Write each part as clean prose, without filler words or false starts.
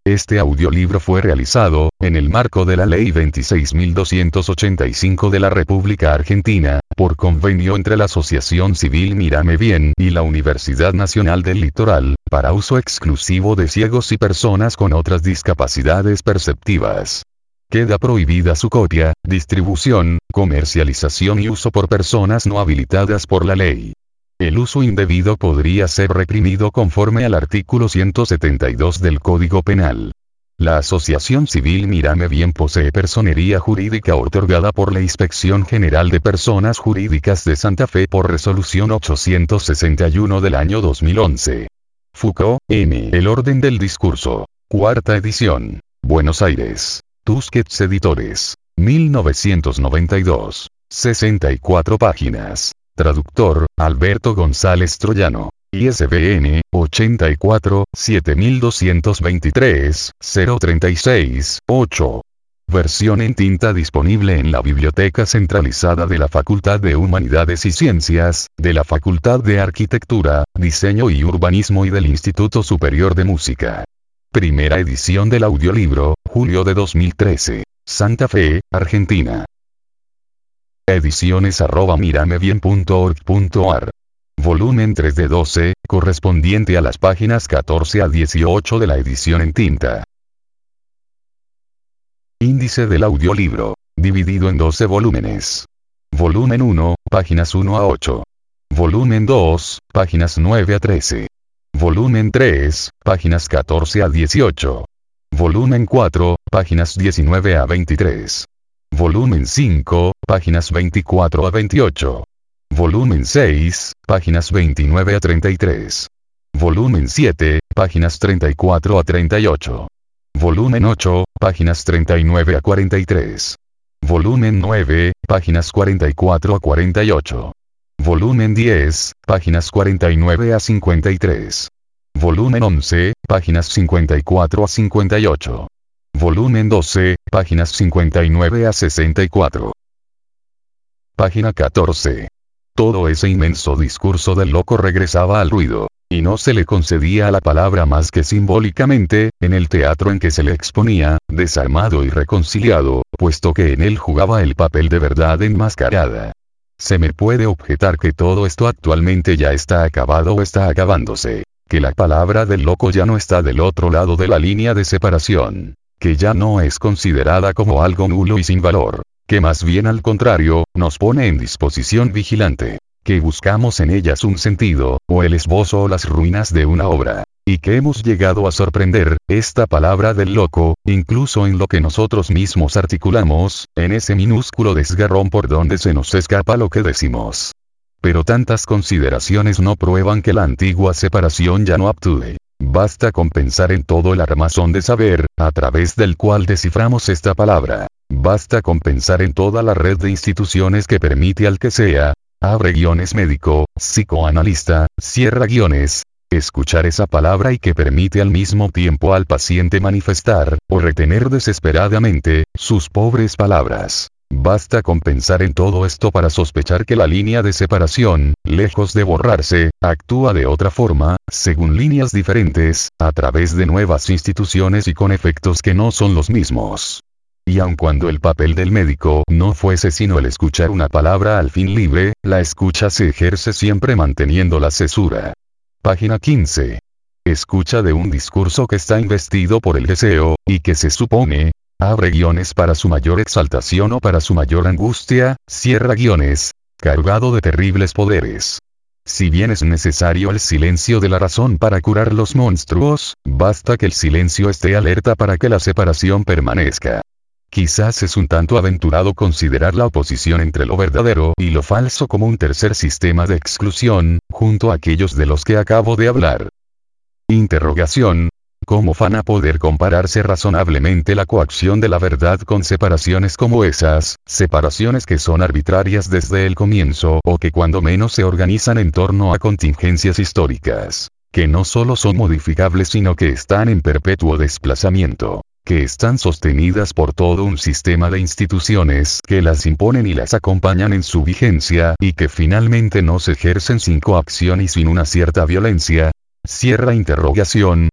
Este audiolibro fue realizado, en el marco de la Ley 26.285 de la República Argentina, por convenio entre la Asociación Civil Mírame Bien y la Universidad Nacional del Litoral, para uso exclusivo de ciegos y personas con otras discapacidades perceptivas. Queda prohibida su copia, distribución, comercialización y uso por personas no habilitadas por la ley. El uso indebido podría ser reprimido conforme al artículo 172 del Código Penal. La Asociación Civil Mírame Bien posee personería jurídica otorgada por la Inspección General de Personas Jurídicas de Santa Fe por resolución 861 del año 2011. Foucault, M. El orden del discurso. Cuarta edición. Buenos Aires. Tusquets Editores. 1992. 64 páginas. Traductor, Alberto González Troyano. ISBN, 84 7223 036 8. Versión en tinta disponible en la Biblioteca Centralizada de la Facultad de Humanidades y Ciencias, de la Facultad de Arquitectura, Diseño y Urbanismo y del Instituto Superior de Música. Primera edición del audiolibro, julio de 2013. Santa Fe, Argentina. Ediciones@miramebien.org.ar. Volumen 3 de 12, correspondiente a las páginas 14 a 18 de la edición en tinta. Índice del audiolibro. Dividido en 12 volúmenes. Volumen 1, páginas 1 a 8. Volumen 2, páginas 9 a 13. Volumen 3, páginas 14 a 18. Volumen 4, páginas 19 a 23. Volumen 5, páginas 24 a 28. Volumen 6, páginas 29 a 33. Volumen 7, páginas 34 a 38. Volumen 8, páginas 39 a 43. Volumen 9, páginas 44 a 48. Volumen 10, páginas 49 a 53. Volumen 11, páginas 54 a 58. Volumen 12, páginas 59 a 64. Página 14. Todo ese inmenso discurso del loco regresaba al ruido, y no se le concedía a la palabra más que simbólicamente, en el teatro en que se le exponía, desarmado y reconciliado, puesto que en él jugaba el papel de verdad enmascarada. Se me puede objetar que todo esto actualmente ya está acabado o está acabándose, que la palabra del loco ya no está del otro lado de la línea de separación, que ya no es considerada como algo nulo y sin valor, que más bien al contrario, nos pone en disposición vigilante, que buscamos en ellas un sentido, o el esbozo o las ruinas de una obra, y que hemos llegado a sorprender, esta palabra del loco, incluso en lo que nosotros mismos articulamos, en ese minúsculo desgarrón por donde se nos escapa lo que decimos. Pero tantas consideraciones no prueban que la antigua separación ya no actúe. Basta con pensar en todo el armazón de saber, a través del cual desciframos esta palabra. Basta con pensar en toda la red de instituciones que permite al que sea, abre guiones médico, psicoanalista, cierra guiones, escuchar esa palabra y que permite al mismo tiempo al paciente manifestar, o retener desesperadamente, sus pobres palabras. Basta con pensar en todo esto para sospechar que la línea de separación, lejos de borrarse, actúa de otra forma, según líneas diferentes, a través de nuevas instituciones y con efectos que no son los mismos. Y aun cuando el papel del médico no fuese sino el escuchar una palabra al fin libre, la escucha se ejerce siempre manteniendo la cesura. Página 15. Escucha de un discurso que está investido por el deseo, y que se supone, abre guiones para su mayor exaltación o para su mayor angustia, cierra guiones, cargado de terribles poderes. Si bien es necesario el silencio de la razón para curar los monstruos, basta que el silencio esté alerta para que la separación permanezca. Quizás es un tanto aventurado considerar la oposición entre lo verdadero y lo falso como un tercer sistema de exclusión, junto a aquellos de los que acabo de hablar. Interrogación. ¿Cómo van a poder compararse razonablemente la coacción de la verdad con separaciones como esas, separaciones que son arbitrarias desde el comienzo o que cuando menos se organizan en torno a contingencias históricas, que no solo son modificables sino que están en perpetuo desplazamiento, que están sostenidas por todo un sistema de instituciones que las imponen y las acompañan en su vigencia y que finalmente no se ejercen sin coacción y sin una cierta violencia? Cierra interrogación.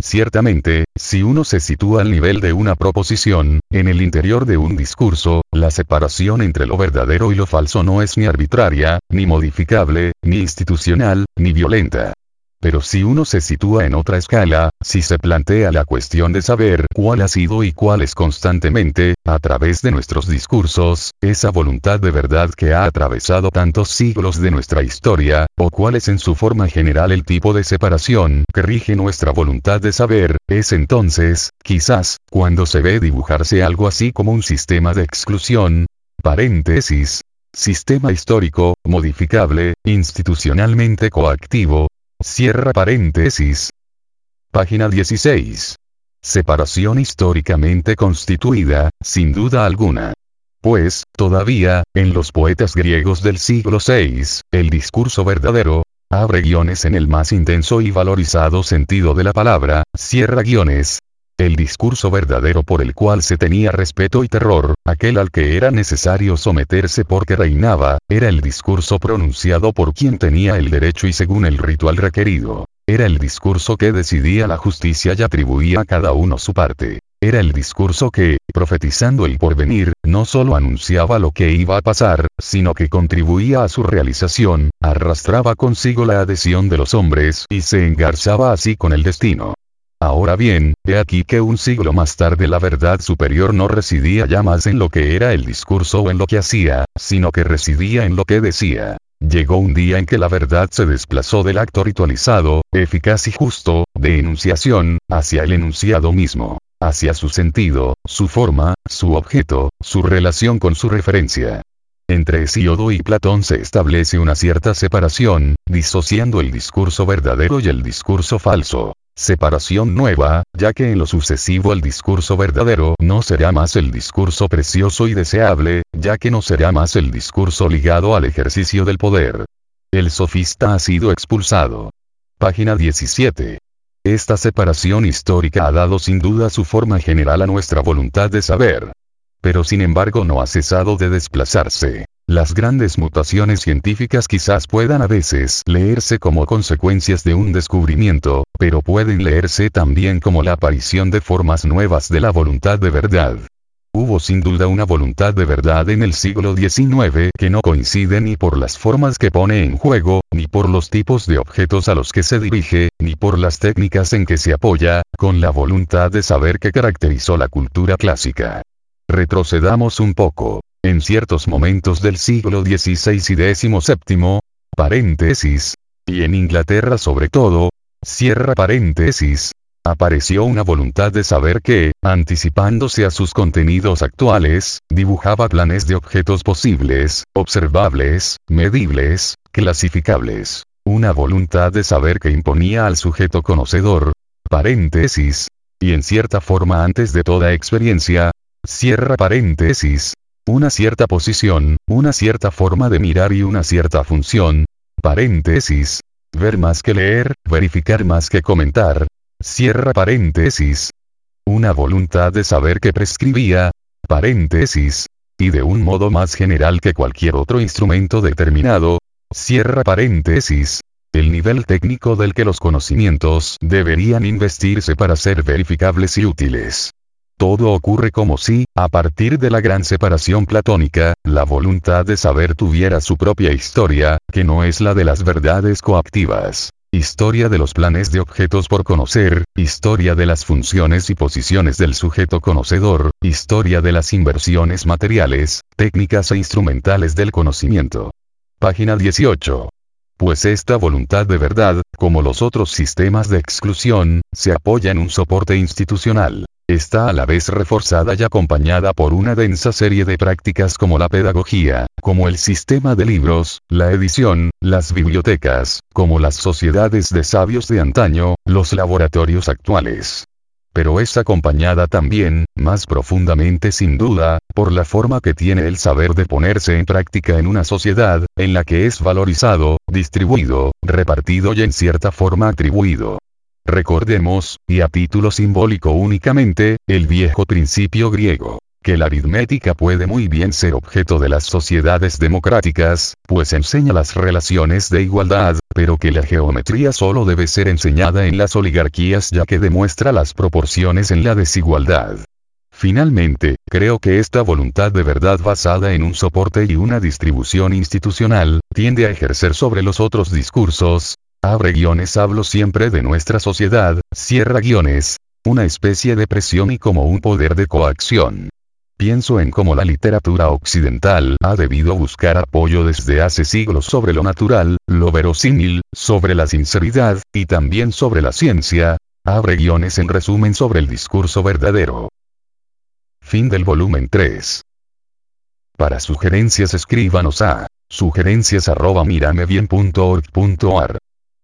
Ciertamente, si uno se sitúa al nivel de una proposición, en el interior de un discurso, la separación entre lo verdadero y lo falso no es ni arbitraria, ni modificable, ni institucional, ni violenta. Pero si uno se sitúa en otra escala, si se plantea la cuestión de saber cuál ha sido y cuál es constantemente, a través de nuestros discursos, esa voluntad de verdad que ha atravesado tantos siglos de nuestra historia, o cuál es en su forma general el tipo de separación que rige nuestra voluntad de saber, es entonces, quizás, cuando se ve dibujarse algo así como un sistema de exclusión, paréntesis, sistema histórico, modificable, institucionalmente coactivo, cierra paréntesis. Página 16. Separación históricamente constituida, sin duda alguna. Pues, todavía, en los poetas griegos del siglo VI, el discurso verdadero, abre guiones en el más intenso y valorizado sentido de la palabra, cierra guiones. El discurso verdadero por el cual se tenía respeto y terror, aquel al que era necesario someterse porque reinaba, era el discurso pronunciado por quien tenía el derecho y según el ritual requerido. Era el discurso que decidía la justicia y atribuía a cada uno su parte. Era el discurso que, profetizando el porvenir, no solo anunciaba lo que iba a pasar, sino que contribuía a su realización, arrastraba consigo la adhesión de los hombres y se engarzaba así con el destino. Ahora bien, he aquí que un siglo más tarde la verdad superior no residía ya más en lo que era el discurso o en lo que hacía, sino que residía en lo que decía. Llegó un día en que la verdad se desplazó del acto ritualizado, eficaz y justo, de enunciación, hacia el enunciado mismo, hacia su sentido, su forma, su objeto, su relación con su referencia. Entre Hesíodo y Platón se establece una cierta separación, disociando el discurso verdadero y el discurso falso. Separación nueva, ya que en lo sucesivo el discurso verdadero no será más el discurso precioso y deseable, ya que no será más el discurso ligado al ejercicio del poder. El sofista ha sido expulsado. Página 17. Esta separación histórica ha dado sin duda su forma general a nuestra voluntad de saber. Pero sin embargo no ha cesado de desplazarse. Las grandes mutaciones científicas quizás puedan a veces leerse como consecuencias de un descubrimiento, pero pueden leerse también como la aparición de formas nuevas de la voluntad de verdad. Hubo sin duda una voluntad de verdad en el siglo XIX que no coincide ni por las formas que pone en juego, ni por los tipos de objetos a los que se dirige, ni por las técnicas en que se apoya, con la voluntad de saber que caracterizó la cultura clásica. Retrocedamos un poco. En ciertos momentos del siglo XVI y XVII, paréntesis, y en Inglaterra sobre todo, cierra paréntesis, apareció una voluntad de saber que, anticipándose a sus contenidos actuales, dibujaba planes de objetos posibles, observables, medibles, clasificables. Una voluntad de saber que imponía al sujeto conocedor, paréntesis, y en cierta forma antes de toda experiencia, cierra paréntesis, una cierta posición, una cierta forma de mirar y una cierta función, paréntesis, ver más que leer, verificar más que comentar, cierra paréntesis, una voluntad de saber que prescribía, paréntesis, y de un modo más general que cualquier otro instrumento determinado, cierra paréntesis, el nivel técnico del que los conocimientos deberían investirse para ser verificables y útiles. Todo ocurre como si, a partir de la gran separación platónica, la voluntad de saber tuviera su propia historia, que no es la de las verdades coactivas. Historia de los planes de objetos por conocer, historia de las funciones y posiciones del sujeto conocedor, historia de las inversiones materiales, técnicas e instrumentales del conocimiento. Página 18. Pues esta voluntad de verdad, como los otros sistemas de exclusión, se apoya en un soporte institucional. Está a la vez reforzada y acompañada por una densa serie de prácticas como la pedagogía, como el sistema de libros, la edición, las bibliotecas, como las sociedades de sabios de antaño, los laboratorios actuales. Pero es acompañada también, más profundamente sin duda, por la forma que tiene el saber de ponerse en práctica en una sociedad, en la que es valorizado, distribuido, repartido y en cierta forma atribuido. Recordemos, y a título simbólico únicamente, el viejo principio griego, que la aritmética puede muy bien ser objeto de las sociedades democráticas, pues enseña las relaciones de igualdad, pero que la geometría solo debe ser enseñada en las oligarquías ya que demuestra las proporciones en la desigualdad. Finalmente, creo que esta voluntad de verdad basada en un soporte y una distribución institucional, tiende a ejercer sobre los otros discursos, hablo siempre de nuestra sociedad, una especie de presión y como un poder de coacción. Pienso en cómo la literatura occidental ha debido buscar apoyo desde hace siglos sobre lo natural, lo verosímil, sobre la sinceridad, y también sobre la ciencia, en resumen sobre el discurso verdadero. Fin del volumen 3. Para sugerencias escríbanos a sugerencias@miramebien.org.ar